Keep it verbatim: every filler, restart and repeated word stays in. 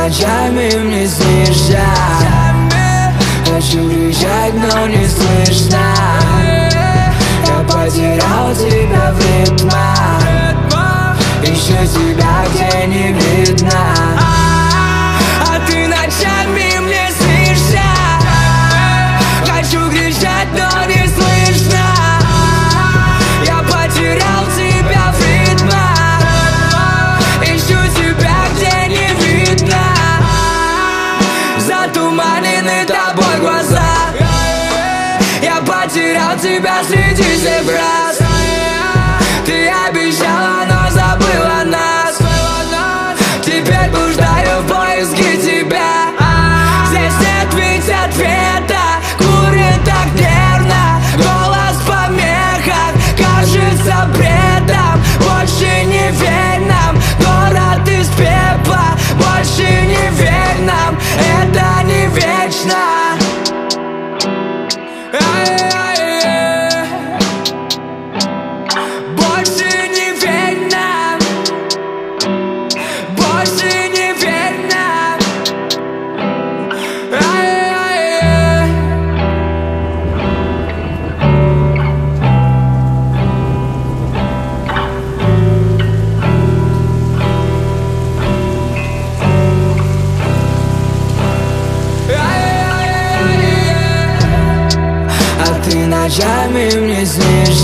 ночами мне снишься. Хочу кричать, но не слышно. Я потерял тебя в ритмах, ищу тебя, где не видно. А ты ночами мне снишься. Хочу кричать, но не слышно. Я потерял тебя в ритмах, ищу тебя, где не видно. Затуманены тобой глаза. Я потерял тебя среди всех фраз. Ты обещала, но забыла нас. Теперь блуждаю в поиске тебя. Здесь нет ведь ответа. Курит так нервно, голос в помехах кажется бредом. Больше не верь нам, город из пепла. Больше не верь нам, это не вечно. Больше не верь нам, больше не верь нам. А ты ночами мне снишься.